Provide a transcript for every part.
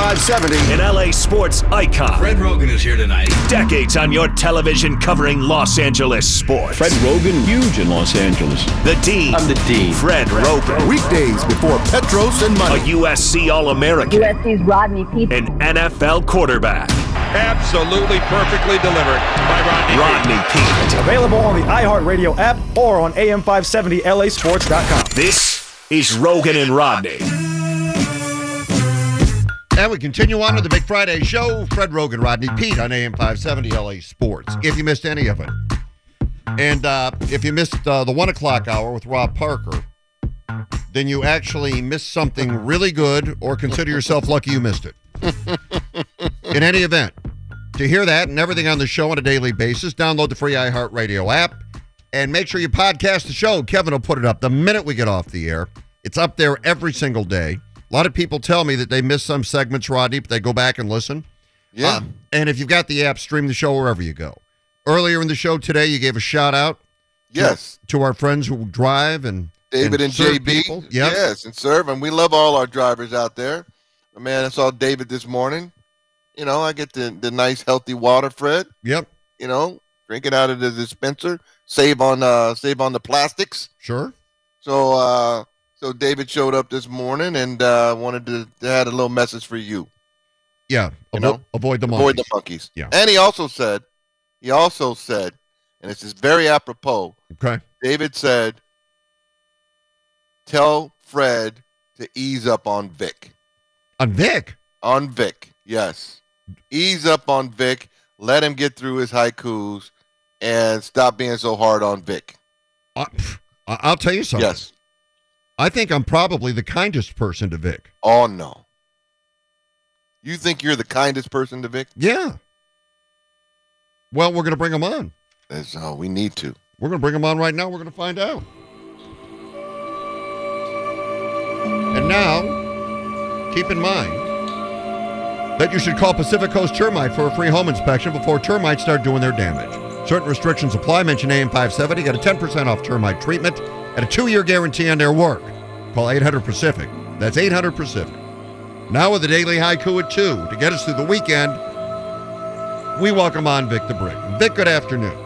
570. An LA sports icon. Fred Roggin is here tonight. Decades on your television covering Los Angeles sports. Fred Roggin, huge in Los Angeles. The Dean. I'm the Dean. Fred Roggin. Weekdays before Petros and A Money. USC All-American. USC's Rodney Peete. An NFL quarterback. Absolutely perfectly delivered by Rodney Peete. Available on the iHeartRadio app or on AM570LAsports.com. This is Roggin and Rodney. And we continue on with the Big Friday show. Fred Roggin, Rodney Peete on AM 570 LA Sports. If you missed any of it, and if you missed the 1 o'clock hour with Rob Parker, then you actually missed something really good, or consider yourself lucky you missed it. In any event, to hear that and everything on the show on a daily basis, download the free iHeartRadio app and make sure you podcast the show. Kevin will put it up the minute we get off the air. It's up there every single day. A lot of people tell me that they miss some segments, Rodney, but they go back and listen. Yeah. And if you've got the app, stream the show wherever you go. Earlier in the show today, you gave a shout-out to our friends who drive and David and JB. People. Yep. Yes, and serve. And we love all our drivers out there. Man, I saw David this morning. You know, I get the nice, healthy water, Fred. Yep. You know, drink it out of the dispenser. Save on the plastics. Sure. So David showed up this morning and wanted to add a little message for you. Yeah. Avoid the monkeys. Avoid the monkeys. Yeah. And he also said, and this is very apropos. Okay. David said, tell Fred to ease up on Vic. On Vic? On Vic, yes. Ease up on Vic. Let him get through his haikus and stop being so hard on Vic. I'll tell you something. Yes. I think I'm probably the kindest person to Vic. Oh, no. You think you're the kindest person to Vic? Yeah. Well, we're going to bring him on. We need to. We're going to bring him on right now. We're going to find out. And now, keep in mind that you should call Pacific Coast Termite for a free home inspection before termites start doing their damage. Certain restrictions apply. Mention AM 570. Get a 10% off termite treatment and a 2-year guarantee on their work. Call 800-PACIFIC. That's 800-PACIFIC. Now with the Daily Haiku at 2. To get us through the weekend, we welcome on Vic the Brick. Vic, good afternoon.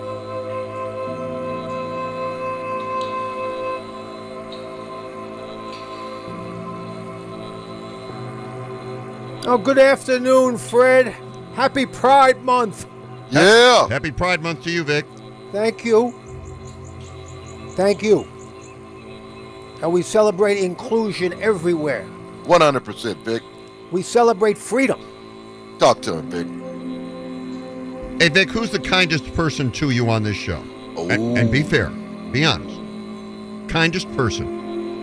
Oh, good afternoon, Fred. Happy Pride Month. Yeah. Happy Pride Month to you, Vic. Thank you. Thank you. And we celebrate inclusion everywhere. 100%, Vic. We celebrate freedom. Talk to him, Vic. Hey, Vic, who's the kindest person to you on this show? Oh. And be fair. Be honest. Kindest person.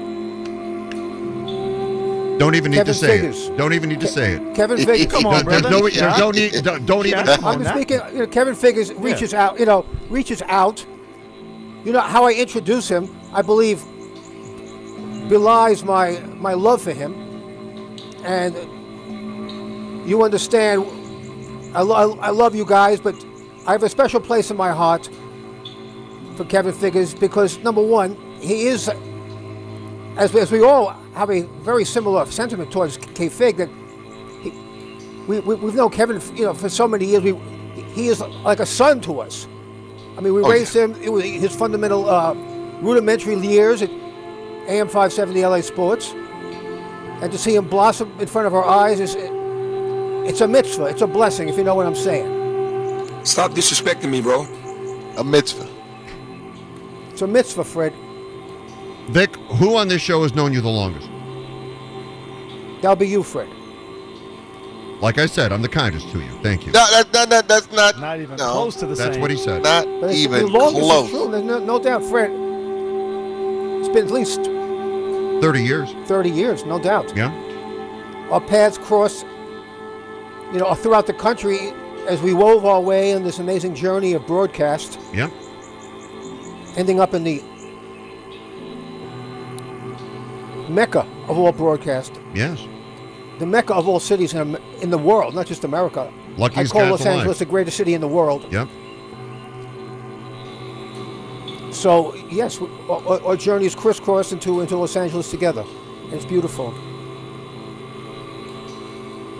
Don't even need Kevin to say Figures. it. Don't even need to say it. Kevin Figures, come on, There's brother. don't even. I'm just speaking. Kevin Figures reaches out. Reaches out. You know how I introduce him, I believe, belies my love for him, and you understand. I love you guys, but I have a special place in my heart for Kevin Figures because number one, he is, as we all have a very similar sentiment towards K-Fig, that we've known Kevin, for so many years. He is like a son to us. I mean, we raised him. It was his fundamental, rudimentary years at AM 570 LA Sports, and to see him blossom in front of our eyes it's a mitzvah. It's a blessing, if you know what I'm saying. Stop disrespecting me, bro. A mitzvah. It's a mitzvah, Fred. Vic, who on this show has known you the longest? That'll be you, Fred. Like I said, I'm the kindest to you. Thank you. No, that's not. Not even close to the same. That's what he said. Not But even the longest close. is true. There's no doubt, Fred. It's been at least 30 years. 30 years, no doubt. Yeah. Our paths crossed, throughout the country as we wove our way in this amazing journey of broadcast. Yeah. Ending up in the Mecca of all broadcast. Yes. The Mecca of all cities in the world, not just America. Lucky I he's call got Los the Angeles life. the greatest city in the world. Yep. So, yes, our journey is crisscrossed into Los Angeles together. And it's beautiful.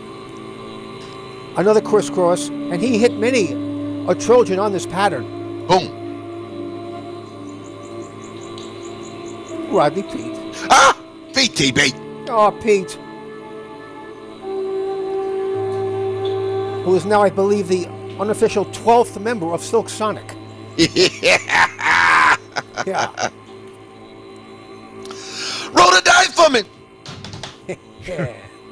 Another crisscross, and he hit many a Trojan on this pattern. Boom. Rodney Pete. Ah! VTB. Oh, Pete. Who is now, I believe, the unofficial 12th member of Silk Sonic. Yeah. Roll the dice for me. Yeah.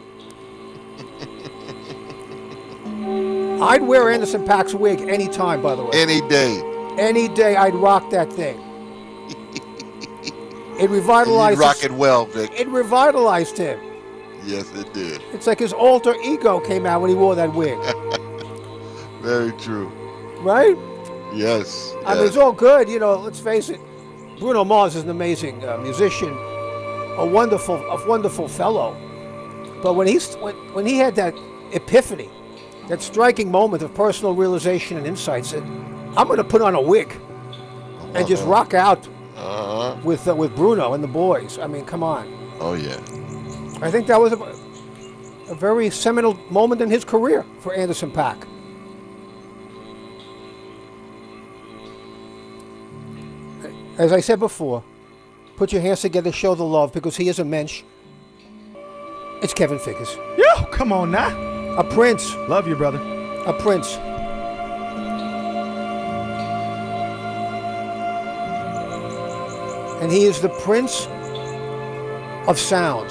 I'd wear Anderson .Paak's wig anytime, by the way. Any day. Any day I'd rock that thing. It revitalized. You rock it well, Vic. It revitalized him. Yes, it did. It's like his alter ego came out when he wore that wig. Very true. Right? Yes. I mean, it's all good. You know, let's face it. Bruno Mars is an amazing musician, a wonderful fellow. But when he had that epiphany, that striking moment of personal realization and insight, said, "I'm going to put on a wig and just rock out with Bruno and the boys." I mean, come on. Oh yeah. I think that was a very seminal moment in his career for Anderson .Paak. As I said before, put your hands together, show the love, because he is a mensch. It's Kevin Figures. Yo, come on now. A prince. Love you, brother. A prince. And he is the prince of sound.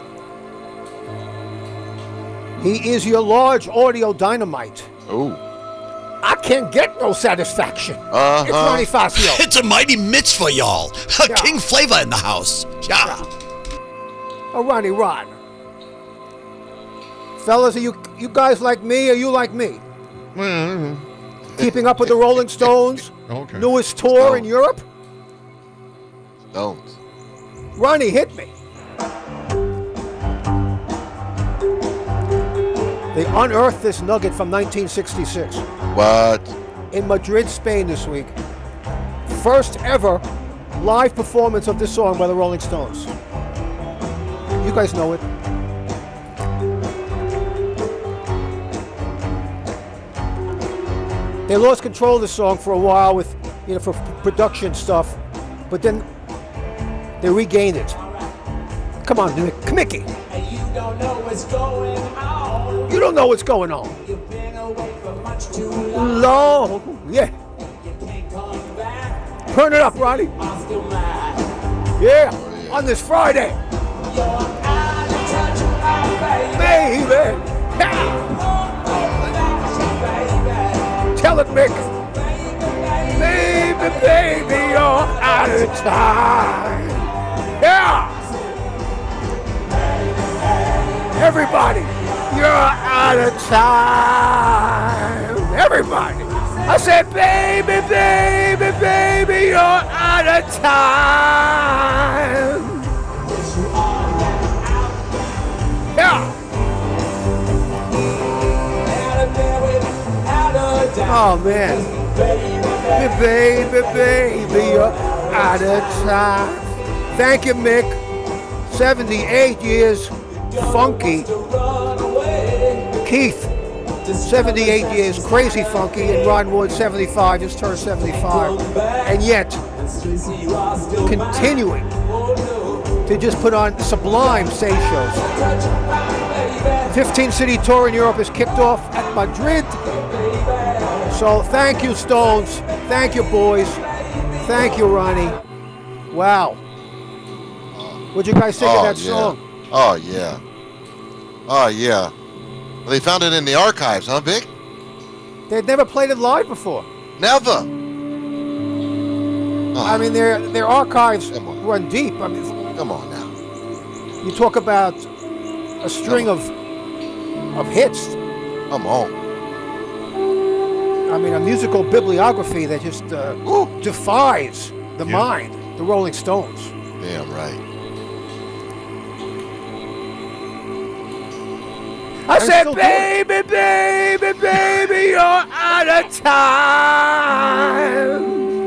He is your large audio dynamite. Oh. I can't get no satisfaction. It's Ronnie Fascio. It's a mighty mitzvah, y'all. King Flavor in the house. Yeah. Oh, Ronnie Rod. Fellas, are you guys like me or you like me? Well, Keeping up with the Rolling Stones? okay. Newest tour in Europe? Stones. Ronnie, hit me. They unearthed this nugget from 1966. What? In Madrid, Spain this week. First ever live performance of this song by the Rolling Stones. You guys know it. They lost control of the song for a while with, for production stuff, but then they regained it. Come on, Mickey. You don't know what's going on. You don't know what's going on. You've been away for much too long. Long, yeah. You can't come back. Turn it up, Ronnie. I'm still mad. Yeah, on this Friday. You're out of touch, baby. Baby. Yeah. Tell it, Mick. Baby, baby, you're out of time. Yeah. Everybody, you're out of time. Everybody. I said, baby, baby, baby, you're out of time. Yeah. Oh, man. Baby, baby, you're out of time. Thank you, Mick. 78 years. Funky. Keith, 78 years, crazy funky, and Ron Wood, 75, just turned 75, and yet continuing to just put on sublime stage shows. 15-city tour in Europe has kicked off at Madrid. So thank you, Stones. Thank you, boys. Thank you, Ronnie. Wow. What'd you guys think of that song? Oh, yeah. Oh, yeah. Well, they found it in the archives, huh, Vic? They'd never played it live before. Never. Oh. I mean, their archives run deep. I mean, come on now. You talk about a string of hits. Come on. I mean, a musical bibliography that just defies the mind. The Rolling Stones. Damn right. I said, baby, baby, baby, you're out of time.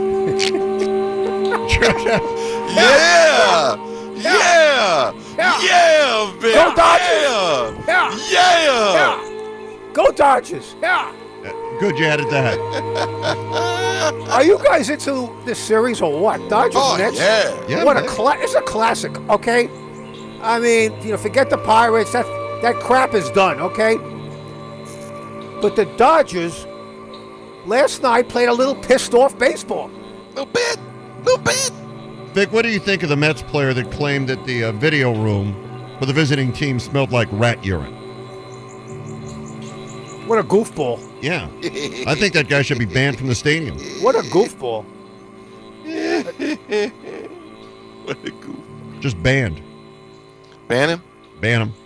Yeah. Yeah. Yeah, Vic. Go Dodgers. Yeah. Yeah. Go Dodgers. Yeah. Good you added that. Are you guys into this series or what? Dodgers Mets? Yeah, What man. it's a classic, okay? I mean, forget the Pirates. That crap is done, okay? But the Dodgers last night played a little pissed off baseball. Little bit. Vic, what do you think of the Mets player that claimed that the video room for the visiting team smelled like rat urine? What a goofball. Yeah. I think that guy should be banned from the stadium. What a goofball. What a goof. Just banned. Ban him? Ban him.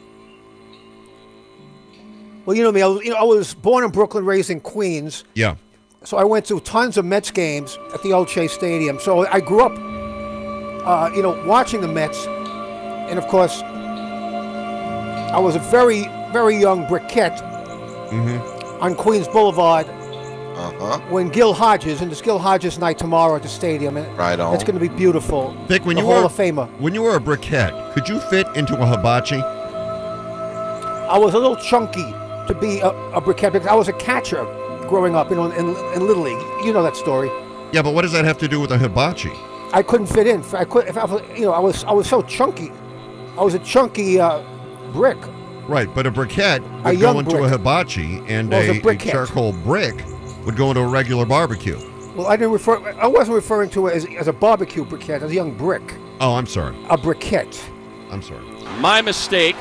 Well, you know me. I was born in Brooklyn, raised in Queens. Yeah. So I went to tons of Mets games at the old Chase Stadium. So I grew up, watching the Mets. And, of course, I was a very, very young briquette on Queens Boulevard when Gil Hodges, and it's Gil Hodges night tomorrow at the stadium. And Right on. It's going to be beautiful. Vic, when the you Hall were of Famer. When you were a briquette, could you fit into a hibachi? I was a little chunky to be a briquette because I was a catcher growing up, in Little League. You know that story. Yeah, but what does that have to do with a hibachi? I couldn't fit in. I was so chunky. I was a chunky brick. Right, but a briquette A would go young into a brick. hibachi, and Well, it was a a briquette. charcoal brick would go into a regular barbecue. Well, I wasn't referring to it as a barbecue briquette, as a young brick. Oh, I'm sorry. A briquette. I'm sorry. My mistake.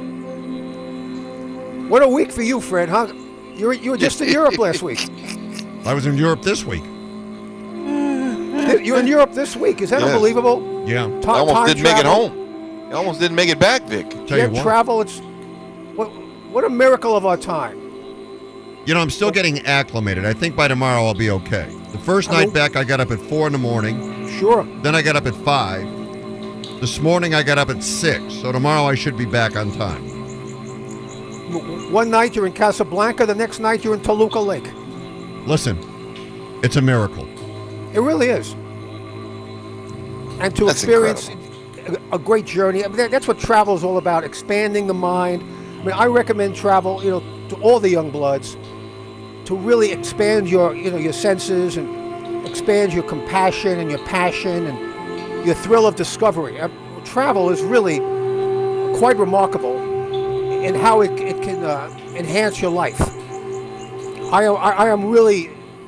What a week for you, Fred, huh? You were just in Europe last week. I was in Europe this week. You're in Europe this week. Is that Yes. unbelievable? Yeah. I almost Time didn't make it travel. home. I almost didn't make it back, Vic. Tell you Yeah, what. travel. It's what a miracle of our time. You know, I'm still getting acclimated. I think by tomorrow I'll be okay. The first night back, I got up at 4 in the morning. Sure. Then I got up at 5. This morning I got up at 6. So tomorrow I should be back on time. One night you're in Casablanca, the next night you're in Toluca Lake. Listen, it's a miracle. It really is. And to That's experience a great journey. I mean, that's what travel is all about, expanding the mind. I mean, I recommend travel, to all the young bloods to really expand your senses and expand your compassion and your passion and your thrill of discovery. Travel is really quite remarkable in how it can enhance your life. I am really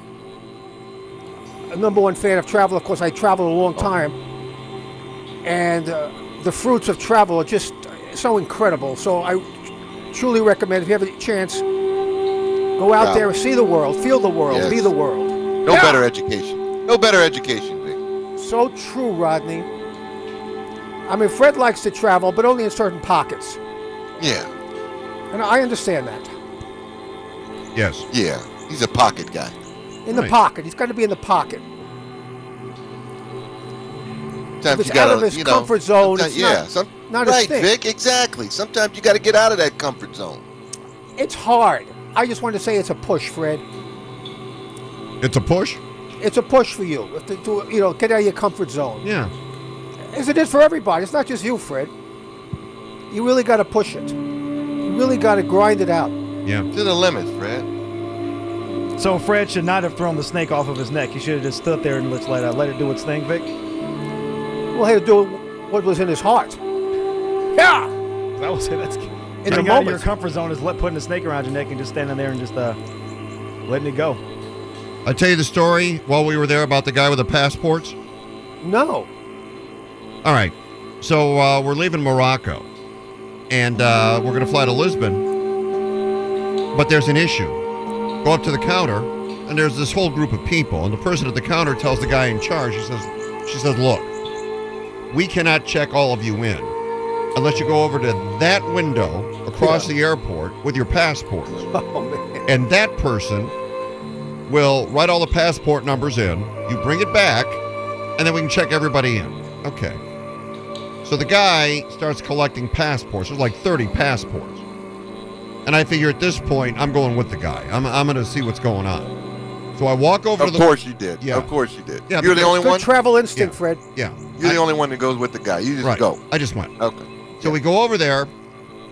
a #1 fan of travel. Of course, I traveled a long time, and the fruits of travel are just so incredible. So I truly recommend, if you have a chance, go out there and see the world, feel the world, Yes. be the world. No better education. No better education, Vic. So true, Rodney. I mean, Fred likes to travel, but only in certain pockets. Yeah. And I understand that. Yes. Yeah. He's a pocket guy. In the Right. pocket. He's got to be in the pocket. Sometimes If it's out of his comfort zone, sometimes- it's not his right, thing. Vic. Exactly. Sometimes you got to get out of that comfort zone. It's hard. I just want to say it's a push, Fred. It's a push? It's a push for you to get out of your comfort zone. Yeah. As it is for everybody. It's not just you, Fred. You really got to push it. You really got to grind it out. Yeah. To the limit, Fred. So Fred should not have thrown the snake off of his neck. He should have just stood there and let it do its thing, Vic. Well, he had to do what was in his heart. Yeah. That was it. That's In the getting out of your moment. comfort zone is putting a snake around your neck and just standing there and just letting it go. I tell you the story while we were there about the guy with the passports. No. All right. So we're leaving Morocco, and we're going to fly to Lisbon. But there's an issue. Go up to the counter, and there's this whole group of people, and the person at the counter tells the guy in charge, she says, look, we cannot check all of you in unless you go over to that window across the airport with your passports. Oh, man. And that person will write all the passport numbers in. You bring it back, and then we can check everybody in. Okay. So the guy starts collecting passports. There's like 30 passports. And I figure at this point, I'm going with the guy. I'm going to see what's going on. So I walk over to the... Of course you did. Yeah. Of course you did. Yeah, You're the because- only Good one? travel instinct, Yeah. Fred. Yeah. You're the only one that goes with the guy. You just Right. go. I just went. Okay. So we go over there,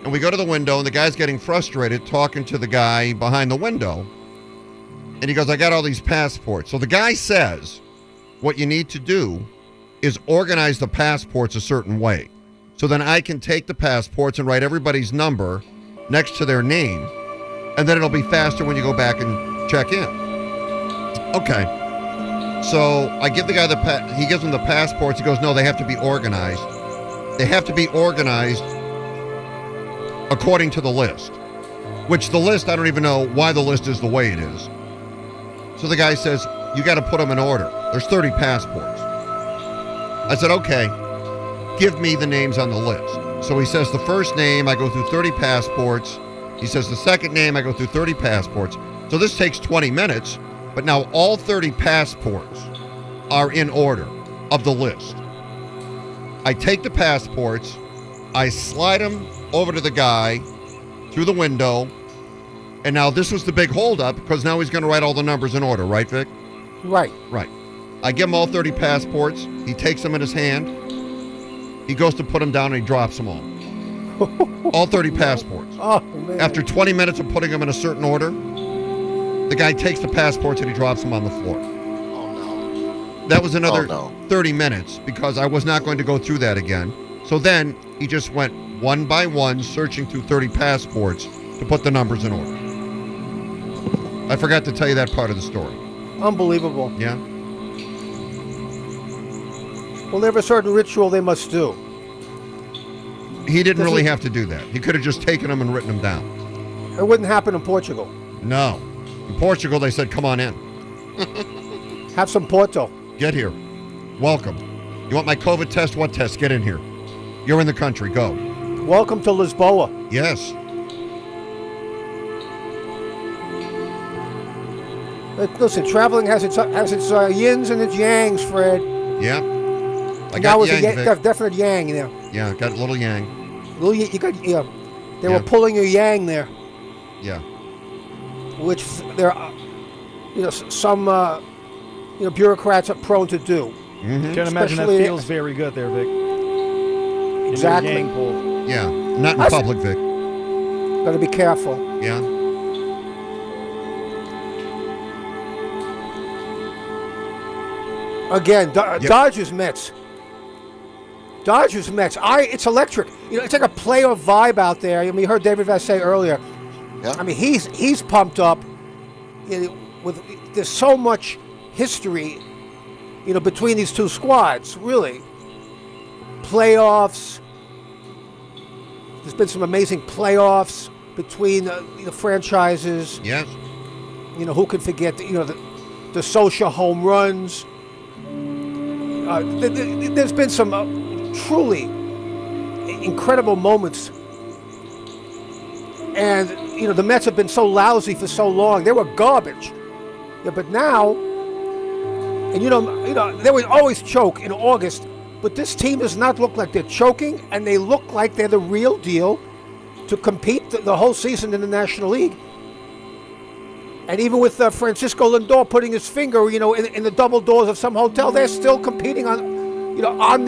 And we go to the window, and the guy's getting frustrated talking to the guy behind the window. And he goes, I got all these passports. So the guy says, what you need to do is organize the passports a certain way. So then I can take the passports and write everybody's number next to their name. And then it'll be faster when you go back and check in. Okay. So I give the guy he gives him the passports. He goes, no, they have to be organized. They have to be organized according to the list. Which the list, I don't even know why the list is the way it is. So the guy says, you got to put them in order. There's 30 passports. I said, okay, give me the names on the list. So he says the first name, I go through 30 passports. He says the second name, I go through 30 passports. So this takes 20 minutes, but now all 30 passports are in order of the list. I take the passports, I slide them over to the guy through the window, and now this was the big holdup because now he's going to write all the numbers in order, right, Vic? Right. Right. I give him all 30 passports. He takes them in his hand. He goes to put them down and he drops them all. All 30 passports. Oh, man. After 20 minutes of putting them in a certain order, the guy takes the passports and he drops them on the floor. Oh, no. That was another Oh, no. 30 minutes because I was not going to go through that again. So then he just went one by one, searching through 30 passports to put the numbers in order. I forgot to tell you that part of the story. Unbelievable. Yeah? Well, they have a certain ritual they must do. He didn't really have to do that. He could have just taken them and written them down. It wouldn't happen in Portugal. No. In Portugal, they said, come on in. Have some Porto. Get here. Welcome. You want my COVID test? What test? Get in here. You're in the country. Go. Welcome to Lisboa. Yes. Listen, traveling has its yins and its yangs, Fred. Yeah. I That got was yang, Vic. a definite yang there. Yeah, got a little yang. You got, yeah. They Yeah. were pulling your yang there, Yeah. which there are, some bureaucrats are prone to do. Mm-hmm. Can't imagine that Especially- feels very good there, Vic. Exactly. Yang pull. Yeah. Not in That's- public, Vic. Got to be careful. Yeah. Again, Dodgers Mets. Dodgers Mets. It's electric. It's like a playoff vibe out there. I mean, you heard David Vassegh earlier. Yeah. I mean, he's pumped up. There's so much history, between these two squads. Really, playoffs. There's been some amazing playoffs between the franchises. Yes. Who can forget? The social home runs. There's been some truly incredible moments, and the Mets have been so lousy for so long. They were garbage, but now, and they would always choke in August, but this team does not look like they're choking, and they look like they're the real deal to compete the whole season in the National League. And even with Francisco Lindor putting his finger, in the double doors of some hotel, they're still competing on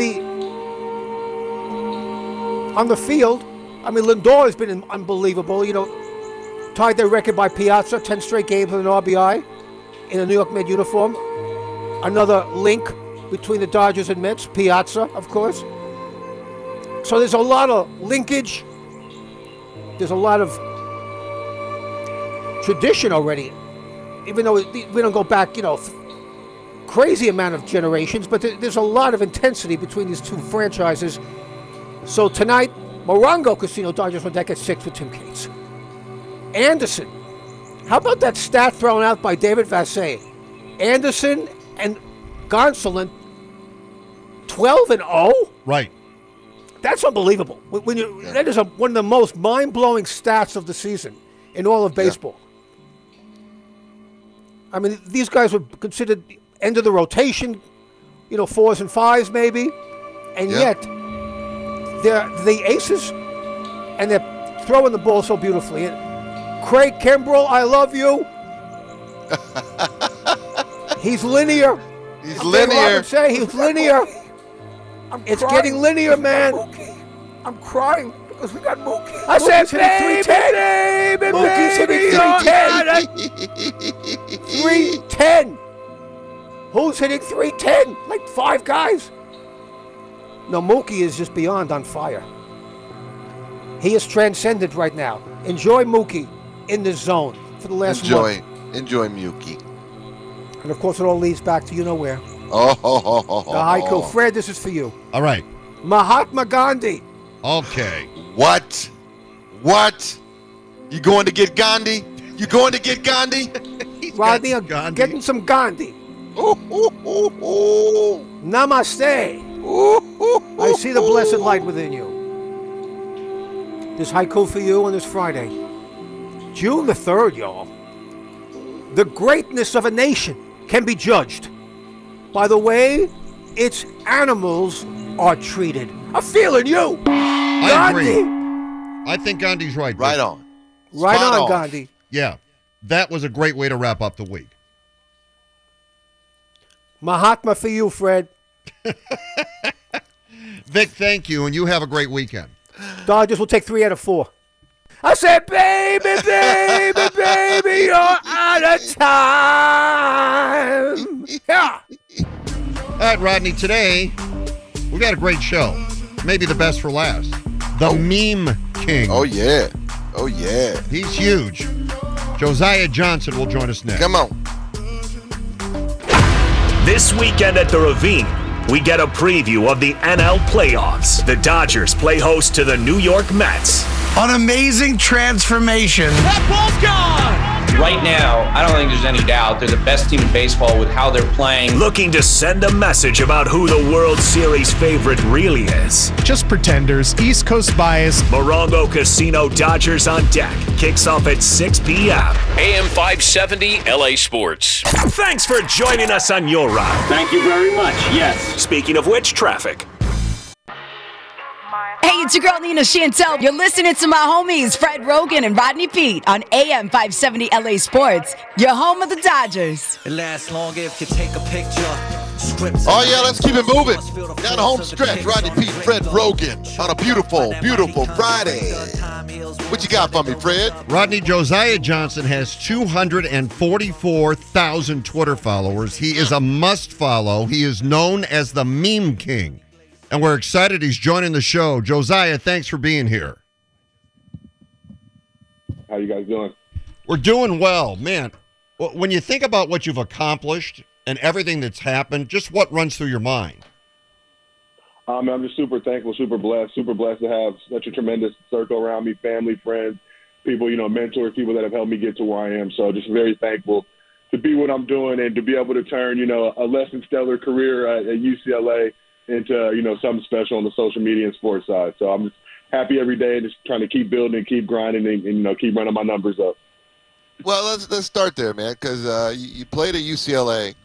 the field. I mean, Lindor has been unbelievable. Tied their record by Piazza, 10 straight games with an RBI in a New York Met uniform. Another link between the Dodgers and Mets, Piazza, of course. So there's a lot of linkage. There's a lot of tradition already, even though we don't go back, crazy amount of generations, but there's a lot of intensity between these two franchises. So tonight, Morongo Casino, Dodgers on deck at 6 with Tim Cates. Anderson, how about that stat thrown out by David Vassegh? Anderson and Gonsolin, 12-0? Right. That's unbelievable. That is one of the most mind-blowing stats of the season in all of baseball. I mean, these guys were considered end of the rotation, 4s and 5s maybe, and yet they're the aces, and they're throwing the ball so beautifully. And Craig Kimbrell, I love you. He's linear. He's linear. Say he's linear. It's getting linear, man. I'm crying because we got Mookie. I said, baby, Mookie's hitting 310. 310. Who's hitting 310? Like 5 guys? No, Mookie is just beyond on fire. He is transcendent right now. Enjoy Mookie in the zone for the last month. Enjoy Mookie. And of course, it all leads back to you know where. The haiku. Fred, this is for you. All right. Mahatma Gandhi. Okay. What? You going to get Gandhi? You going to get Gandhi? Rodney, I'm getting some Gandhi. Namaste. I see the blessed light within you. This haiku for you on this Friday. June the 3rd, y'all. The greatness of a nation can be judged by the way its animals are treated. I'm feeling you. I agree. I think Gandhi's right. Right on. Right on, Gandhi. Yeah. That was a great way to wrap up the week. Mahatma for you, Fred. Vic, thank you, and you have a great weekend. Dodgers will take 3 out of 4. I said, baby, you're out of time. Yeah. All right, Rodney, today we got a great show. Maybe the best for last. The Meme King. Oh, yeah. He's huge. Josiah Johnson will join us next. Come on. This weekend at the Ravine, we get a preview of the NL playoffs. The Dodgers play host to the New York Mets. An amazing transformation. That ball's gone! Right now, I don't think there's any doubt they're the best team in baseball with how they're playing. Looking to send a message about who the World Series favorite really is. Just pretenders, East Coast bias. Morongo Casino Dodgers on deck. Kicks off at 6 p.m. AM 570 LA Sports. Thanks for joining us on your ride. Thank you very much. Yes. Speaking of which, traffic. Hey, it's your girl Nina Chantel. You're listening to my homies Fred Rogan and Rodney Pete on AM 570 LA Sports. Your home of the Dodgers. It lasts longer if you take a picture. Oh, yeah, let's keep it moving. Down the home stretch, Rodney Pete, Fred Rogan on a beautiful, beautiful Friday. What you got for me, Fred? Rodney, Josiah Johnson has 244,000 Twitter followers. He is a must follow. He is known as the Meme King. And we're excited he's joining the show. Josiah, thanks for being here. How you guys doing? We're doing well. Man, when you think about what you've accomplished and everything that's happened, just what runs through your mind? I'm just super thankful, super blessed to have such a tremendous circle around me, family, friends, people, mentors, people that have helped me get to where I am. So just very thankful to be what I'm doing and to be able to turn, a less than stellar career at UCLA into, something special on the social media and sports side. So I'm just happy every day and just trying to keep building and keep grinding and keep running my numbers up. Well, let's start there, man, because you played at UCLA.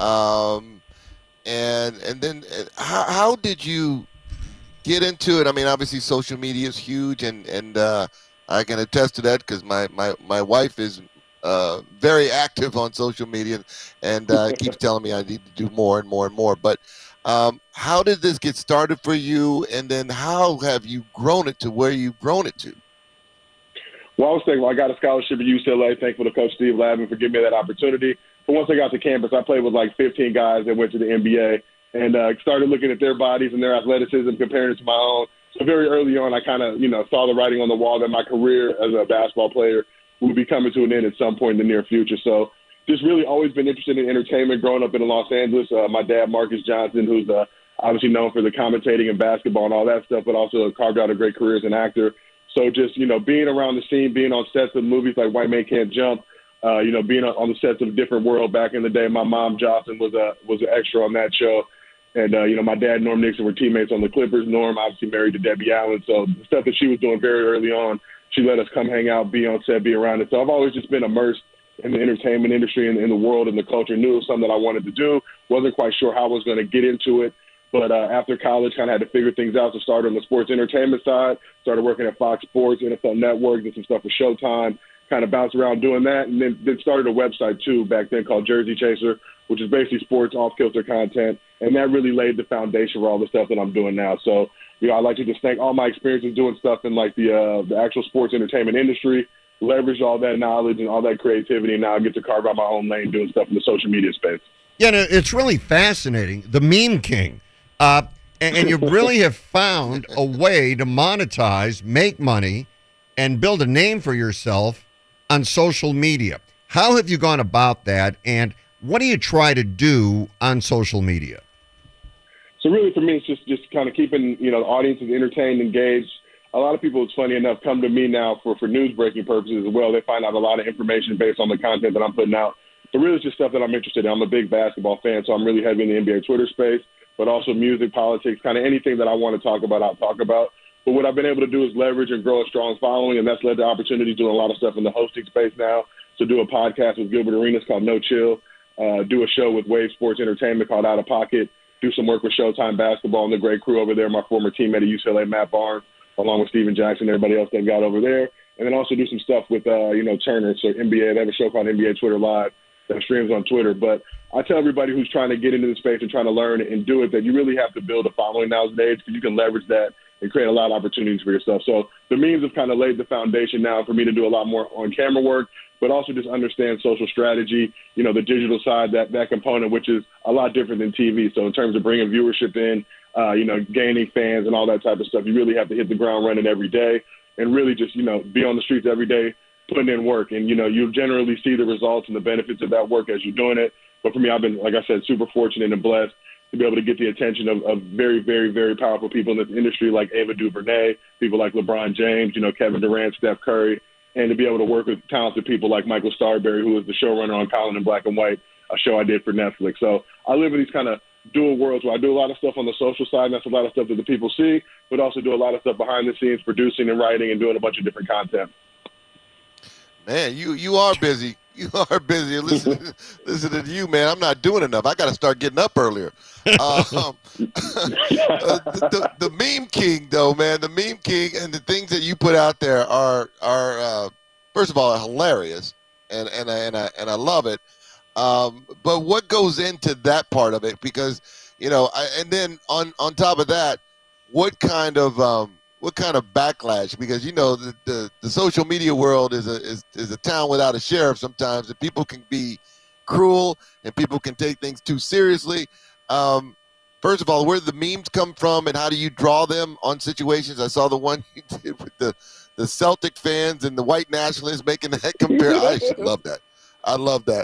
And then how did you get into it? I mean, obviously social media is huge, and I can attest to that because my wife is very active on social media and keeps telling me I need to do more and more and more. But how did this get started for you, and then how have you grown it to where you've grown it to? Well, I was thankful. I got a scholarship at UCLA. Thankful to Coach Steve Lavin for giving me that opportunity. But once I got to campus, I played with like 15 guys that went to the NBA and started looking at their bodies and their athleticism, comparing it to my own. So very early on, I kind of, saw the writing on the wall that my career as a basketball player would be coming to an end at some point in the near future. So just really always been interested in entertainment growing up in Los Angeles. My dad, Marcus Johnson, who's obviously known for the commentating and basketball and all that stuff, but also carved out a great career as an actor. So just, being around the scene, being on sets of movies like White Man Can't Jump, being on the sets of Different World back in the day. My mom, Jocelyn, was an extra on that show. And, my dad, Norm Nixon, were teammates on the Clippers. Norm obviously married to Debbie Allen. So the stuff that she was doing very early on, she let us come hang out, be on set, be around it. So I've always just been immersed in the entertainment industry and in the world and the culture. Knew it was something that I wanted to do. Wasn't quite sure how I was going to get into it. But after college, kind of had to figure things out. So started on the sports entertainment side, started working at Fox Sports, NFL Network, did some stuff for Showtime, kind of bounced around doing that, and then started a website, too, back then called Jersey Chaser, which is basically sports off-kilter content. And that really laid the foundation for all the stuff that I'm doing now. So, I like to just thank all my experiences doing stuff in like the actual sports entertainment industry, leverage all that knowledge and all that creativity, and now I get to carve out my own lane doing stuff in the social media space. Yeah, no, it's really fascinating. The meme king. And you really have found a way to monetize, make money, and build a name for yourself on social media. How have you gone about that, and what do you try to do on social media? So really for me, it's just kind of keeping, the audiences entertained, engaged. A lot of people, it's funny enough, come to me now for news breaking purposes as well. They find out a lot of information based on the content that I'm putting out. So really it's just stuff that I'm interested in. I'm a big basketball fan, so I'm really heavy in the NBA Twitter space, but also music, politics, kind of anything that I want to talk about, I'll talk about. But what I've been able to do is leverage and grow a strong following, and that's led to opportunities doing a lot of stuff in the hosting space now. So do a podcast with Gilbert Arenas called No Chill, do a show with Wave Sports Entertainment called Out of Pocket, do some work with Showtime Basketball and the great crew over there, my former teammate at UCLA, Matt Barnes, along with Steven Jackson and everybody else they've got over there. And then also do some stuff with, Turner, so NBA. They have a show called NBA Twitter Live that streams on Twitter. But I tell everybody who's trying to get into the space and trying to learn and do it that you really have to build a following nowadays because you can leverage that and create a lot of opportunities for yourself. So the memes have kind of laid the foundation now for me to do a lot more on-camera work, but also just understand social strategy, the digital side, that component, which is a lot different than TV. So in terms of bringing viewership in, gaining fans and all that type of stuff, you really have to hit the ground running every day and really just, be on the streets every day, putting in work. And, you generally see the results and the benefits of that work as you're doing it. But for me, I've been, like I said, super fortunate and blessed to be able to get the attention of very, very, very powerful people in this industry like Ava DuVernay, people like LeBron James, Kevin Durant, Steph Curry, and to be able to work with talented people like Michael Starberry, who was the showrunner on Colin in Black and White, a show I did for Netflix. So I live in these kind of dual worlds where I do a lot of stuff on the social side, and that's a lot of stuff that the people see, but also do a lot of stuff behind the scenes, producing and writing and doing a bunch of different content. Man, you are busy. You are busy. Listening to you, man. I'm not doing enough. I got to start getting up earlier. The meme king, though, man. The meme king and the things that you put out there are first of all hilarious, and I love it. But what goes into that part of it? Because and then on top of that, what kind of backlash? Because the social media world is a town without a sheriff sometimes, and people can be cruel and people can take things too seriously. First of all, where do the memes come from, and how do you draw them on situations? I saw the one you did with the Celtic fans and the white nationalists making that compare. I should love that. I love that.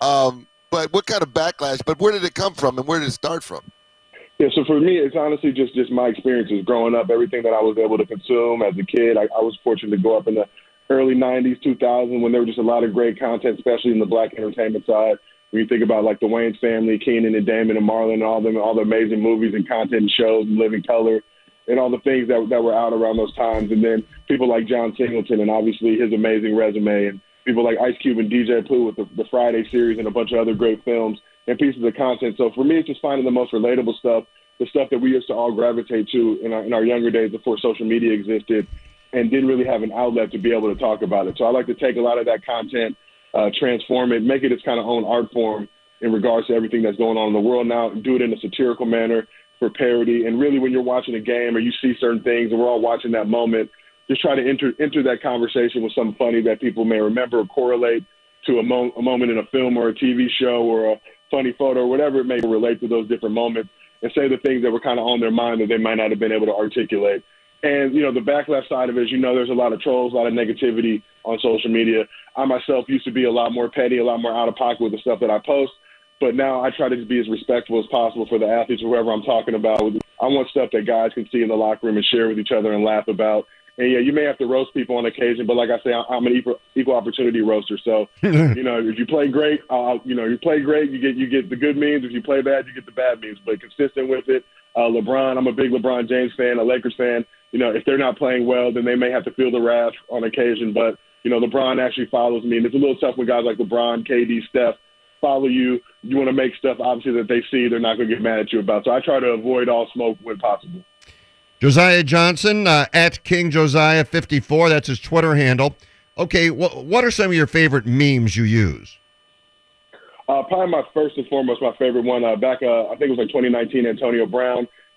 But what kind of backlash? But where did it come from, and where did it start from? Yeah, so for me, it's honestly just my experiences growing up, everything that I was able to consume as a kid. I was fortunate to grow up in the early 90s, 2000, when there was just a lot of great content, especially in the black entertainment side. When you think about like the Wayans family, Keenan and Damon and Marlon and all the amazing movies and content and shows and Living Color and all the things that were out around those times. And then people like John Singleton and obviously his amazing resume, and people like Ice Cube and DJ Pooh with the Friday series and a bunch of other great films and pieces of content. So for me, it's just finding the most relatable stuff, the stuff that we used to all gravitate to in our younger days before social media existed and didn't really have an outlet to be able to talk about it. So I like to take a lot of that content, transform it, make it its kind of own art form in regards to everything that's going on in the world now, do it in a satirical manner for parody. And really when you're watching a game or you see certain things and we're all watching that moment, just try to enter that conversation with something funny that people may remember or correlate to a moment in a film or a TV show or a funny photo or whatever it may relate to those different moments and say the things that were kind of on their mind that they might not have been able to articulate. And, the backlash side of it is, there's a lot of trolls, a lot of negativity on social media. I myself used to be a lot more petty, a lot more out of pocket with the stuff that I post. But now I try to be as respectful as possible for the athletes, whoever I'm talking about. I want stuff that guys can see in the locker room and share with each other and laugh about. And, yeah, you may have to roast people on occasion, but like I say, I'm an equal opportunity roaster. So, if you play great, you play great, you get the good memes. If you play bad, you get the bad memes. But consistent with it. LeBron, I'm a big LeBron James fan, a Lakers fan. If they're not playing well, then they may have to feel the wrath on occasion. But, LeBron actually follows me. And it's a little tough when guys like LeBron, KD, Steph follow you. You want to make stuff, obviously, that they see they're not going to get mad at you about. So I try to avoid all smoke when possible. Josiah Johnson, at King Josiah 54. That's his Twitter handle. Okay, what are some of your favorite memes you use? Probably my first and foremost, my favorite one back, I think it was like 2019, Antonio Brown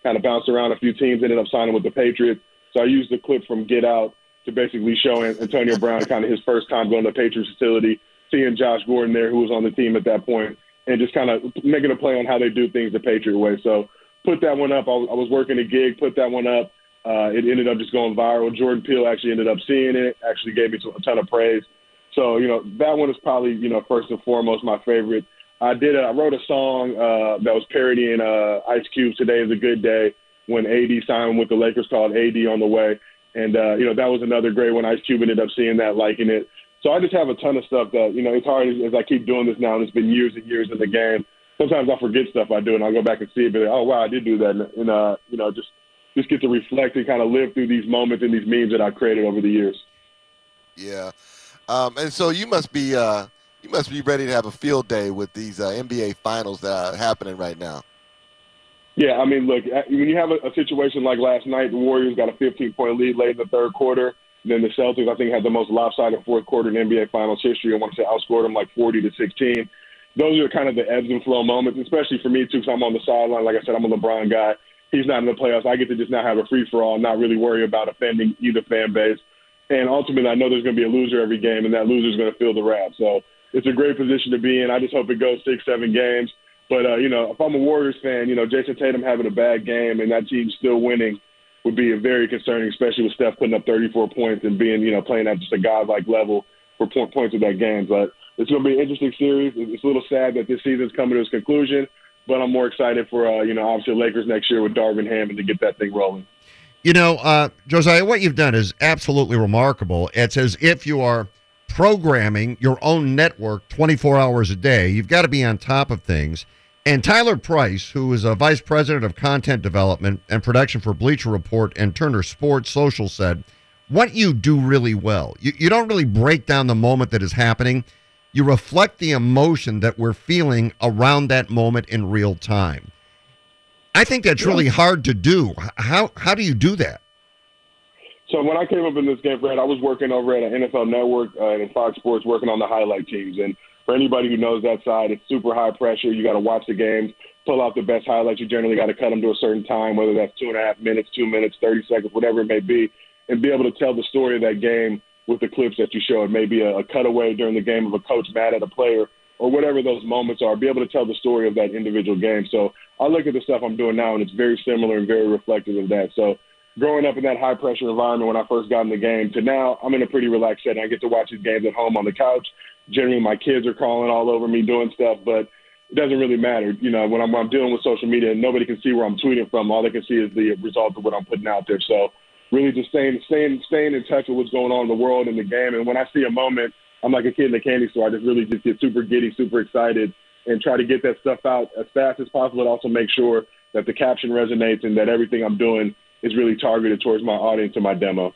kind of bounced around a few teams, ended up signing with the Patriots. So I used the clip from Get Out to basically show Antonio Brown kind of his first time going to the Patriots facility, seeing Josh Gordon there, who was on the team at that point, and just kind of making a play on how they do things the Patriot way. So put that one up. I was working a gig, put that one up. It ended up just going viral. Jordan Peele actually ended up seeing it, actually gave me a ton of praise. So, that one is probably, first and foremost my favorite. I wrote a song that was parodying Ice Cube's Today is a Good Day when AD signed with the Lakers, called AD on the Way. And, that was another great one. Ice Cube ended up seeing that, liking it. So I just have a ton of stuff that, it's hard as I keep doing this now, and it's been years and years in the game. Sometimes I forget stuff I do, and I'll go back and see it, but oh, wow, I did do that. And just get to reflect and kind of live through these moments and these memes that I've created over the years. Yeah. And so you must be ready to have a field day with these NBA finals that are happening right now. Yeah, I mean, look, when you have a situation like last night, the Warriors got a 15-point lead late in the third quarter. Then the Celtics, I think, had the most lopsided fourth quarter in NBA Finals history. I want to say outscored them like 40-16. Those are kind of the ebbs and flow moments, especially for me, too, because I'm on the sideline. Like I said, I'm a LeBron guy. He's not in the playoffs. I get to just now have a free-for-all, not really worry about offending either fan base. And ultimately, I know there's going to be a loser every game, and that loser is going to feel the wrath. So it's a great position to be in. I just hope it goes 6-7 games. But, if I'm a Warriors fan, Jason Tatum having a bad game and that team still winning would be very concerning, especially with Steph putting up 34 points and being, playing at just a godlike level for points of that game. But it's going to be an interesting series. It's a little sad that this season's coming to its conclusion, but I'm more excited for, obviously Lakers next year with Darvin Ham and to get that thing rolling. Josiah, what you've done is absolutely remarkable. It's as if you are programming your own network 24 hours a day. You've got to be on top of things. And Tyler Price, who is a vice president of content development and production for Bleacher Report and Turner Sports Social, said, what you do really well, you don't really break down the moment that is happening. You reflect the emotion that we're feeling around that moment in real time. I think that's really hard to do. How do you do that? So when I came up in this game, Fred, I was working over at an NFL Network and Fox Sports working on the highlight teams. And for anybody who knows that side, it's super high pressure. You got to watch the games, pull out the best highlights. You generally got to cut them to a certain time, whether that's 2.5 minutes, 2 minutes, 30 seconds, whatever it may be, and be able to tell the story of that game with the clips that you show. It may be a cutaway during the game of a coach mad at a player or whatever those moments are, be able to tell the story of that individual game. So I look at the stuff I'm doing now, and it's very similar and very reflective of that. So growing up in that high-pressure environment when I first got in the game to now, I'm in a pretty relaxed setting. I get to watch these games at home on the couch. Generally, my kids are crawling all over me doing stuff, but it doesn't really matter. When I'm dealing with social media, nobody can see where I'm tweeting from. All they can see is the result of what I'm putting out there. So really just staying in touch with what's going on in the world and the game. And when I see a moment, I'm like a kid in a candy store. I just really just get super giddy, super excited, and try to get that stuff out as fast as possible and also make sure that the caption resonates and that everything I'm doing is really targeted towards my audience and my demo.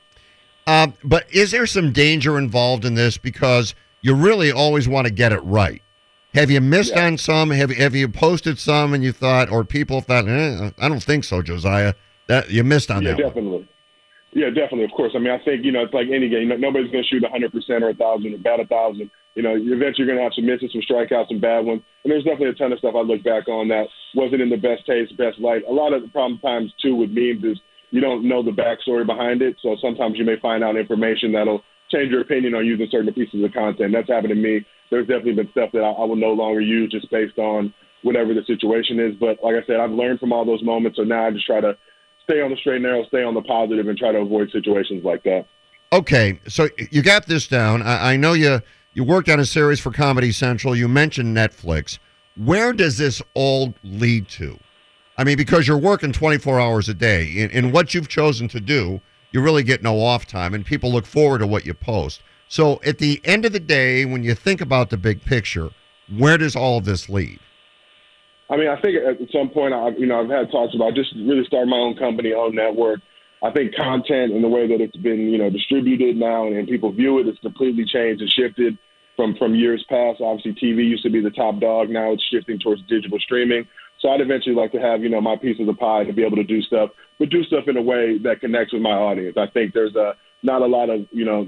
But is there some danger involved in this? Because you really always want to get it right. Have you missed on some? Have you posted some and you thought, or people thought, I don't think so, Josiah, that you missed on that definitely. one? Yeah, definitely. Of course. I mean, I think, it's like any game. Nobody's going to shoot 100% or 1,000 or bat 1,000. Eventually you're going to have some misses, some strikeouts, some bad ones. And there's definitely a ton of stuff I look back on that wasn't in the best taste, best light. A lot of the problem times, too, with memes is you don't know the backstory behind it. So sometimes you may find out information that'll change your opinion on using certain pieces of content. That's happened to me. There's definitely been stuff that I will no longer use just based on whatever the situation is. But like I said, I've learned from all those moments. So now I just try to stay on the straight and narrow, stay on the positive, and try to avoid situations like that. Okay, so you got this down. I know you worked on a series for Comedy Central. You mentioned Netflix. Where does this all lead to? I mean, because you're working 24 hours a day. In what you've chosen to do, you really get no off time, and people look forward to what you post. So at the end of the day, when you think about the big picture, where does all of this lead? I mean, I think at some point, I've had talks about just really starting my own company, own network. I think content and the way that it's been, distributed now and people view it, it's completely changed and shifted from years past. Obviously, TV used to be the top dog. Now it's shifting towards digital streaming. So I'd eventually like to have, my piece of the pie to be able to do stuff, but do stuff in a way that connects with my audience. I think there's not a lot of,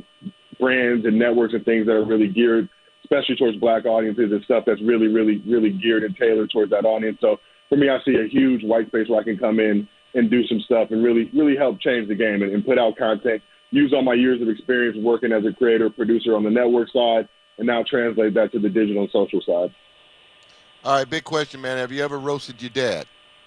brands and networks and things that are really geared, especially towards Black audiences, and stuff that's really, really, really geared and tailored towards that audience. So for me, I see a huge white space where I can come in and do some stuff and really help change the game and put out content, use all my years of experience working as a creator, producer on the network side, and now translate that to the digital and social side. All right, big question, man. Have you ever roasted your dad?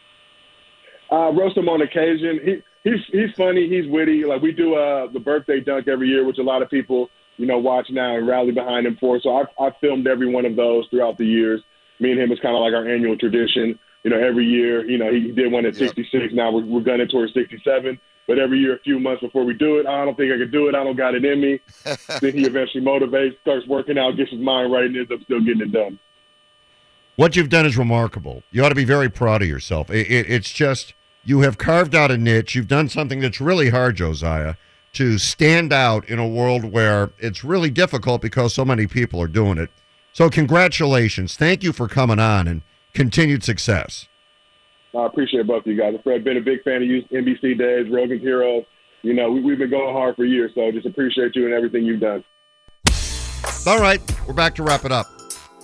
Roast him on occasion. He's funny. He's witty. Like, we do the birthday dunk every year, which a lot of people, watch now and rally behind him for. So I've filmed every one of those throughout the years. Me and him is kind of like our annual tradition. Every year, he did one at 66. Now we're gunning towards 67. But every year, a few months before we do it, I don't think I could do it. I don't got it in me. Then he eventually motivates, starts working out, gets his mind right, and ends up still getting it done. What you've done is remarkable. You ought to be very proud of yourself. It's just you have carved out a niche. You've done something that's really hard, Josiah, to stand out in a world where it's really difficult because so many people are doing it. So congratulations. Thank you for coming on, and continued success. I appreciate both of you guys. Fred, been a big fan of you, NBC days, Rogan's Heroes. We've been going hard for years, so just appreciate you and everything you've done. All right, we're back to wrap it up.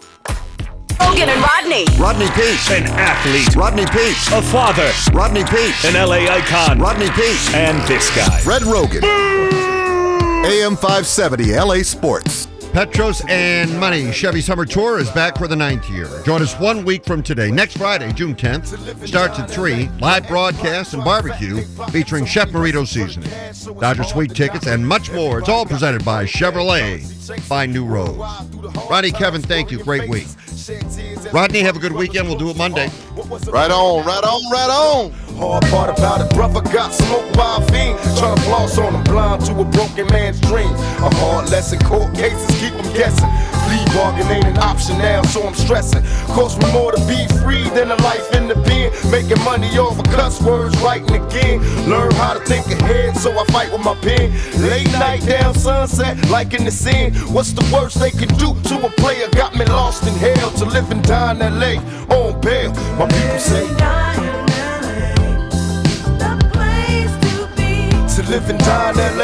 Rogan and Rodney. Rodney Peete. An athlete. Rodney Peete. A father. Rodney Peete. An LA icon. Rodney Peete. And this guy. Fred Rogan. AM 570 LA Sports. Petros and Money Chevy Summer Tour is back for the 9th year. Join us 1 week from today. Next Friday, June 10th, starts at 3. Live broadcast and barbecue featuring Chef Marito seasoning, Dodger Suite tickets, and much more. It's all presented by Chevrolet. Find new roads. Rodney, Kevin, thank you. Great week. Rodney, have a good weekend. We'll do it Monday. Right on, right on, right on. Hard part about it, brother got smoked by a fiend. Tryna floss on him, blind to a broken man's dream. A hard lesson, court cases keep him guessing. Plea bargain ain't an option now, so I'm stressing. Cost me more to be free than a life in the pen. Making money over cuss words, writing again. Learn how to think ahead, so I fight with my pen. Late night down sunset, like in the scene. What's the worst they can do to a player? Got me lost in hell to live and die in LA on bail. My people say to live and die in LA.